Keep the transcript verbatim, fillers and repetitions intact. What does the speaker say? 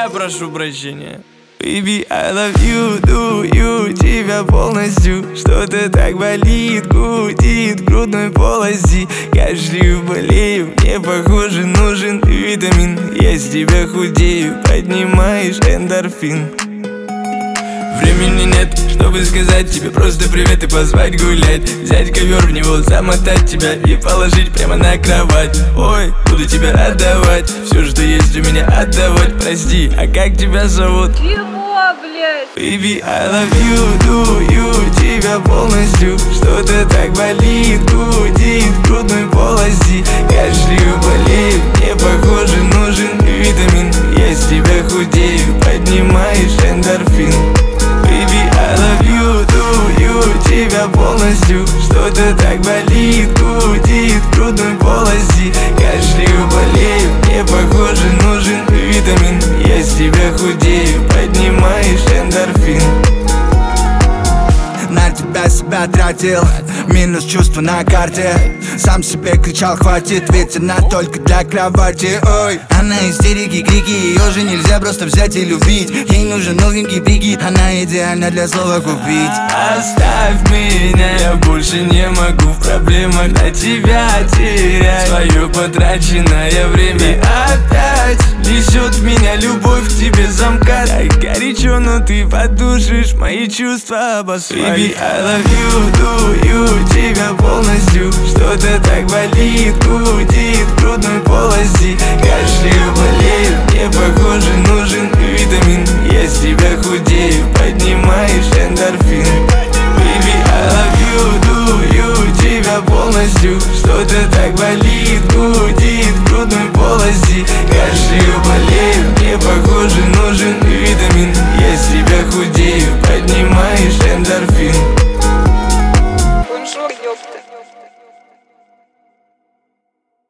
Я прошу прощения. Baby, I love you, do you, тебя полностью. Что-то так болит, гудит в грудной полости. Кашляю, болею, мне похоже нужен витамин. Я с тебя худею, поднимаешь эндорфин. Времени нет, чтобы сказать тебе просто привет и позвать гулять. Взять ковер, в него замотать тебя и положить прямо на кровать. Ой, буду тебя отдавать, все, что есть у меня отдавать. Прости, а как тебя зовут? Чего, блядь? Baby, I love you, do you, тебя полностью. Что-то так болит, гудит в грудной полости. Кашляю, болею, мне похоже нужен витамин. Я с тебя худею, поднимаешь эндорфин. Baby, I love you, do you, тебя полностью. Что-то так болит, гудит в грудной полости. Кашляю, болею, мне похоже нужен витамин. Я с тебя худею, поднимаешь эндорфин. На тебя себя тратил, минус чувства на карте. Сам себе кричал, хватит, ведь она только для кровати. Ой, она истерики, крики, ее же нельзя просто взять и любить. Ей нужен новенький прикид, она идеальна для слова купить. Оставь меня, я больше не могу в проблемах на тебя терять свое потраченное время. И опять несет меня любовь к тебе замкат. Так горячо, но ты подушишь мои чувства обосвать. Baby, I love you, do you, тебя полностью. Что-то так болит, гудит в грудной полости. Кашляю, болею, мне похоже нужен витамин. Я с тебя худею, поднимаешь эндорфин. Baby, I love you, do you, тебя полностью. Что-то так болит, гудит в грудной полости. Кашляю, болею, мне похоже нужен витамин. Я с тебя худею, поднимаешь эндорфин. Бонжур, ёпта.